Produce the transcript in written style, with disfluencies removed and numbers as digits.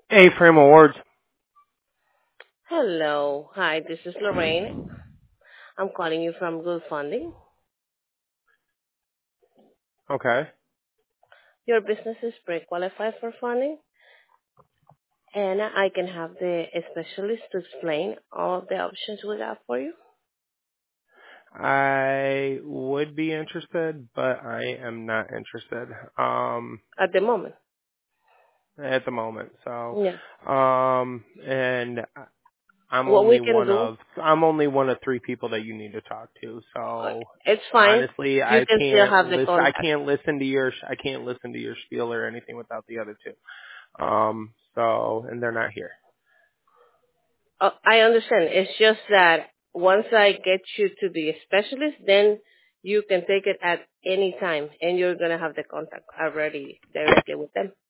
A-Frame Awards. Hello. Hi, this is Lorraine. I'm calling you from Good Funding. Okay. Your business is pre-qualified for funding, and I can have the specialist to explain all the options we got for you I would be interested, but I am not interested at the moment. at the moment. So, Yeah. and I'm What we only can one do, of I'm only one of three people that you need to talk to. So, it's fine. honestly, You I can still can't have the listen. I contact. can't listen to your spiel or anything without the other two. So, and they're not here. I understand. It's just that once I get you to the specialist, then you can take it at any time, and you're gonna have the contact already directly with them.